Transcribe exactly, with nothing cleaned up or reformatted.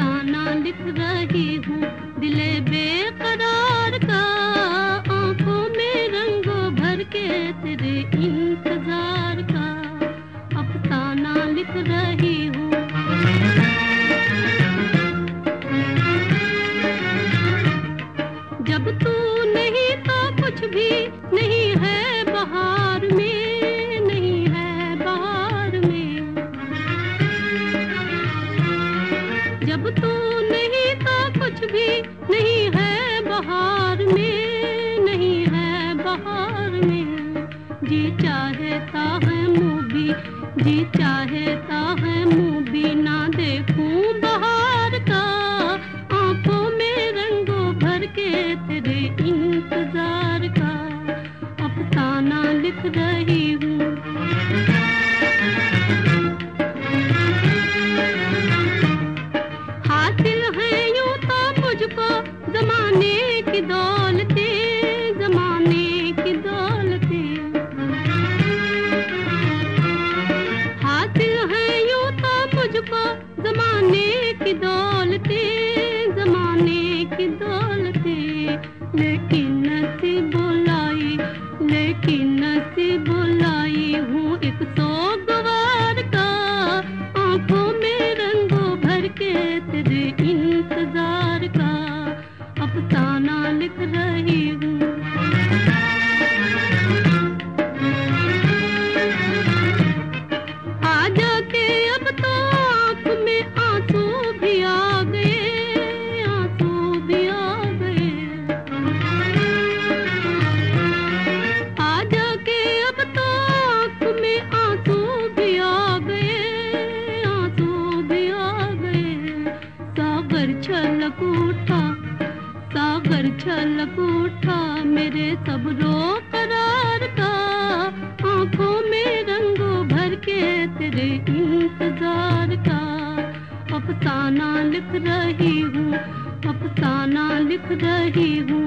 अफसाना लिख रही हूँ दिले बेकरार का, आंखों में रंगों भर के तेरे इंतजार का अफसाना लिख रही हूँ। जब तू नहीं तो कुछ भी नहीं है बहार में, नहीं है बहार में। जब तू नहीं तो कुछ भी नहीं है बहार में, नहीं है बहार में। जी चाहता है मुँह भी, जी चाहता है मुँह भी ना देखूं बहार का, आंखों में रंगों भर के तेरे इंतजार का अफसाना लिख रही हूँ। हासिल है यूं तो मुझको जमाने की दौलतें, जमाने की दौलतें। हासिल है यूं तो मुझको जमाने की दौलतें, जमाने की दौलतें। लेकिन नसीब बुलाई, लेकिन नसीब बुलाई हूँ एक सोगवार का, आंखों में रंगों भर के तेरे इंतजार का अफसाना लिख रही हूँ। आ जाके अब तो आँख में आंसू भी आ गए, आंसू भी आ गए। आ जाके अब तो आँख में आंसू भी आ गए, आंसू भी आ गए। सागर छलक उठा, सागर छलक उठा मेरे सब्रो करार का, आंखों में रंगों भर के तेरे इंतजार का अफसाना लिख रही हूँ, अफसाना लिख रही हूँ।